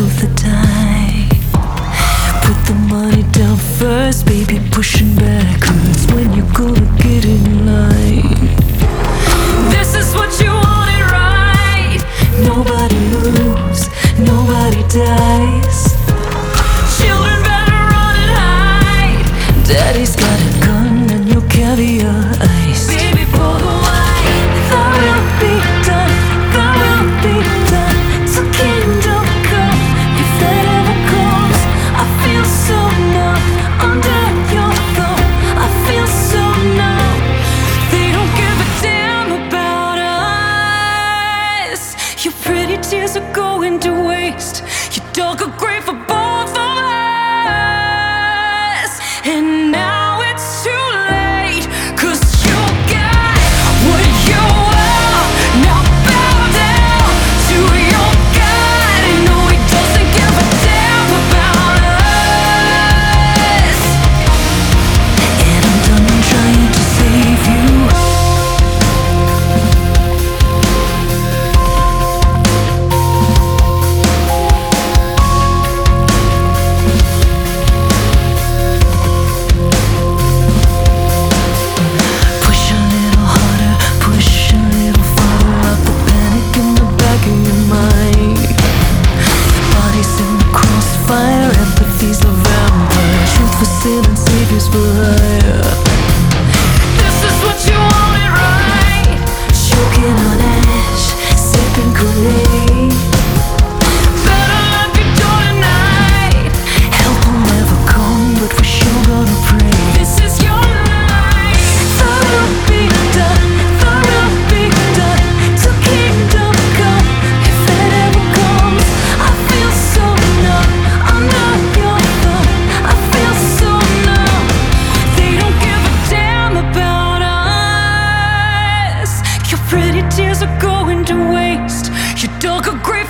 of the time. Put the money down first, baby, pushing backwards when you go to get in line. This is what you wanted, right? Nobody moves, nobody dies. Children better run and hide. Daddy's got a gun and you'll carry your ice. Baby, pour the wine. That will be done, that will be done. So kingdom come, if that ever comes. I feel so numb under your thumb. I feel so numb. They don't give a damn about us. Your pretty tears are going to waste. You dug a grave for both of us, and now it's too late. 'Cause you got what you are. Now bow down to your God. And no, he doesn't give a damn about us. And I'm done trying to save you. Push a little harder, push a little farther out the panic in the back of your mind. Bodies in the crossfire, empathy's a vampire. Truth for sin and saviors for hire. This is what you wanted, right? Choking on ash, sipping Kool-Aid. Better lock your door tonight. Help will never come, but we're sure gonna pray. This is your life. That will be done, that will be done. Till kingdom come, if that ever comes. I feel so numb under your thumb. I feel so numb. They don't give a damn about us. Your pretty tears are going to waste. You dug a grave